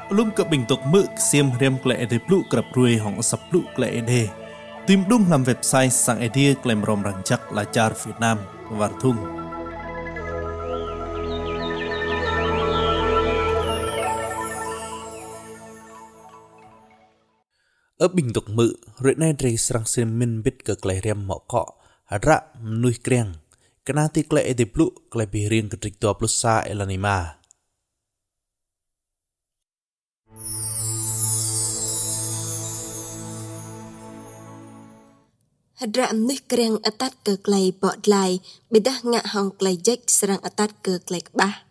Lum ke bentuk mực xiêm rem kle ede plu kerap ruai hong sap plu kle ede. Tim dung lam website sang ede klem rom rancak lajar Vietnam wartung. Ở bentuk mực, rene dari serang semin bit ke kle rem mokok, hadra menuih kriang. Kenati kle ede plu kle birin ketrik 20 sa elanima. Hadra nuih kriang atat ke klay bot lay, bedah ngak hong klay jek serang atat ke klay kebah.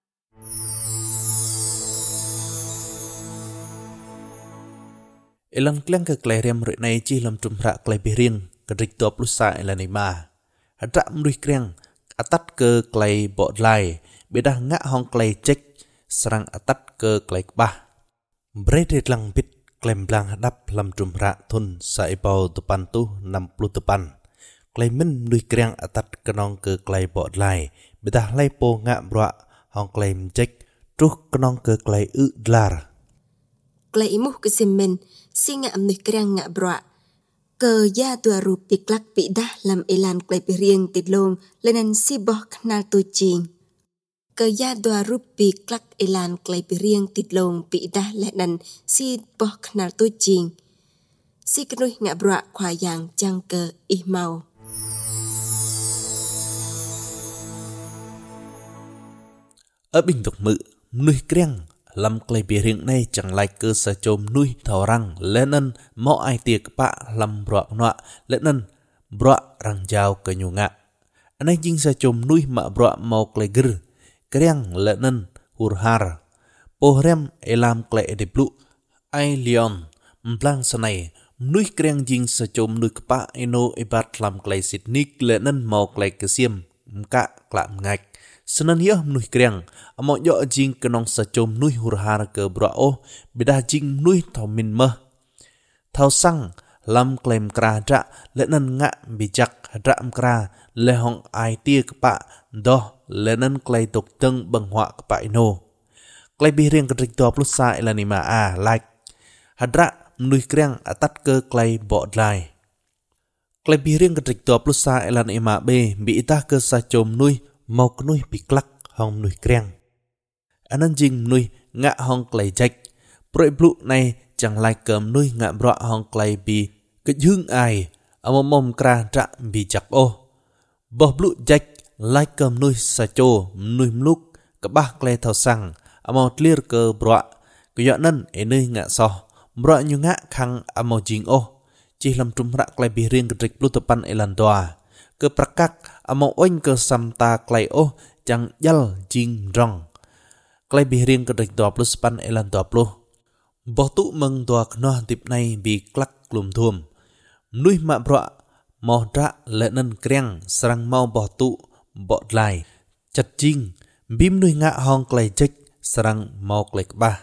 Elan kliang ke klay rem rene chi lam tumra klay birin ketrik 20 sa elanima. Hadra menuih kriang atat ke klay bot lay, bedah ngak hong klay jek serang atat ke klay kebah. Beredit lang bit klaim blang hadap lam jumra thun sa ibau depan tu 60 depan. Klaimin nuih kriang atat kenong ke klai bot lai. Bedah lai po ngak bra hong klaim jek truh kenong ke klai dlar. Klay imuh kesimen, si ngak nuih kriang ngak bra. Ke ya tua rupi klak pidah lam elan klay pirieng tidlong lenan si boh kenal tu jing. Ke ya dua rupi klak elan klay pirieng tidlong pidah lenan si boh kenal tu jing. Si kenuih ngak bra kwa yang jang ke ihmau. Ở bentuk mực, nuih kriang lam klay pirieng này chẳng lai cơ sa chom nuih thao rang lenan mo ai tiek pa lam bra noa lenan bra rang jao ke nyunga. Anai jing sa chom nuih ma bra mau klay ger. Kriang lenan hurhar. Pohrem elam klay ediplu. Ai lion. Mplang sanay. Nuih kriang jing sa chom nuih kapa ino ibat lam klay sitnik lenan mau klay kesiem. Mka klak ngak. Senan yah nuih kriang. Amo yo jing kenong sa chom nuih hurhar ke brao. Bedah jing nuih thao min meh. Thao sang lam klaim kra dra lenan ngak bijak dra mkra lehong ai tia kapa doh lenan klay tok teng benghwa kapa ino. Klay biring ketrik 20 sa elanima a like. Hadra menuih kriang atat ke klay bot lai. Klay biring ketrik 20 sa elanima b bi itah ke sa chom nuih mau kenuih piklak hong nuih kriang. Anan jing menuih ngak hong klay jek. Proy blu này chẳng lai cầm nuih ngak bra hong klay bi ke dương ai amom kra dra bi chak o. Boh blu jek lai cầm nuih sa cho nuih mluk ke bah klay thao sang amo clear ke bra ke yo nan nuih ngak so bra nyu ngak khang amo jing o chi lam tumra klay bi rieng ketrik plu tepan elan doa ke prakak amo oin ke samta klay o chẳng yal jing rong klay bi rieng ketrik 20 pan elan 20. Boh tu meng doa knoh tip này bi klak klum thum nuih ma bra mo dra lenan kriang serang mau boh tu bot lai chặt jing bim nuih ngak hong klay jek serang mau klay kebah.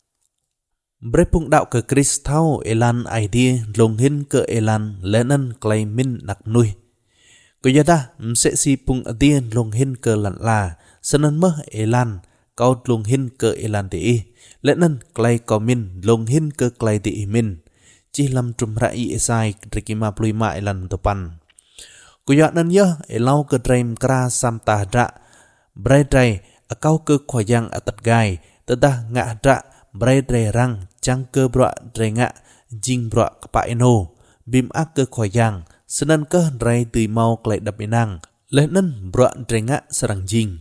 Brepung đạo ke Chris thao elan idea long hin ke elan lenan klay min nak nuih. Ko yada mse si pung adien long hin ke lan la senan meh elan kau long hin ke elan ti lenan klay ko min long hin ke klay ti min. Chi lam trumra i esai trikima pluima elan topan. Kuya nan ya elau ke dream kra sam ta dra. Brai drai akau ke khoyang atat gai. Tedah ngak dra brai drai rang chang ke bra drai ngak jing bra kapa eno. Bim ak ke khoyang senan ke drai tui mau klay dap inang. Lenan bra drai ngak serang jing.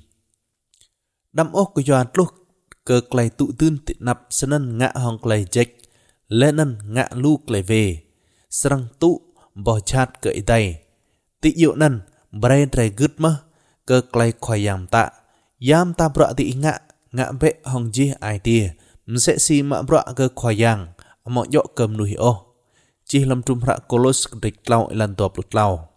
Dam oh kuya tluk ke klay tu tun nap senan ngak hong klay jek. Lenan ngak lu klay ve. Serang tu boh chat ke itai. Ti yu nan brai drai gut mah ke klay khoyang ta. Yam ta bra ti ngak be hong ji ai tia. Mse si ma bra ke khoyang. Amo yo kem nuhi oh. Chi lam tumra kolos ketrik lau elan 20 lau.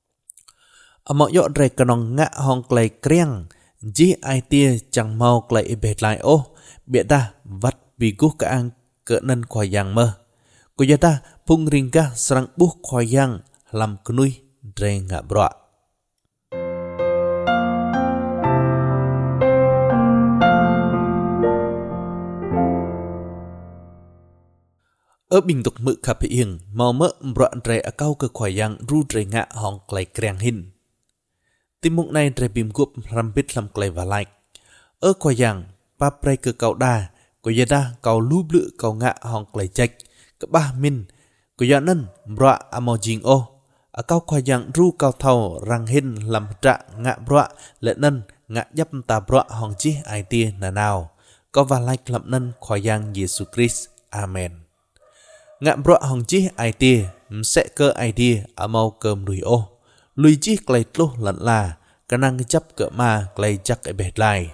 Amo yo drai kenong ngak hong klay kriang. Ji ai tia chẳng mau klay ibet lai oh. Biat dah vat biguh ka ang ke nan khoyang mah. Kuyata pung ringkah serang buh khoyang lam kenuih drai ngak bra. ở bình tục mự khắp hiền màu mỡ broạn tre ở cao cơ khỏi yang ru tre ngạ hong clay kreng hin tim mục này tre bìm gup rambit làm clay và like ở khỏi yang pa pre cơ cao đa của gia đa cao lúp lự cao ngạ hong clay chạch các ba min của gia nân broạ amo jing o ở cao khỏi yang ru cao thầu răng hin làm trạng ngạ broạ lệ nân ngạ dấp ta broạ hong chi ai tia nà nào có và like làm nân khỏi yang Jesus Christ amen ngạ broạ hong chi ai tia sẽ cơ ai tia ở mau cơm lùi ô lùi chi clay lô lận là khả năng chấp cỡ ma clay chắc cái bệt lại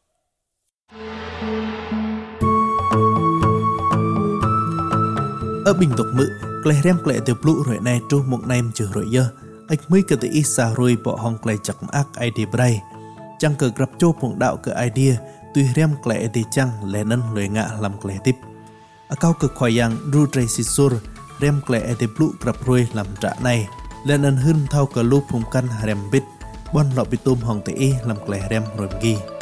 ở bình tục mự clay rem clay từ blue rồi này tru một nem trừ rồi dơ ách mới cơ tự ít xa rồi bỏ hong clay chắc ác idea bray chẳng cờ gặp chô phụng đạo cờ idea tuy rem clay thì chẳng lẽ nân lười ngạ làm clay tiếp ở cao cực khỏi yang ru tray sisur rem clay thì blue gặp rồi làm trả này lên nân hưng thao cờ lu phụng căn rem bít bon lọ bị tôm hong tự làm clay rem rồi ghi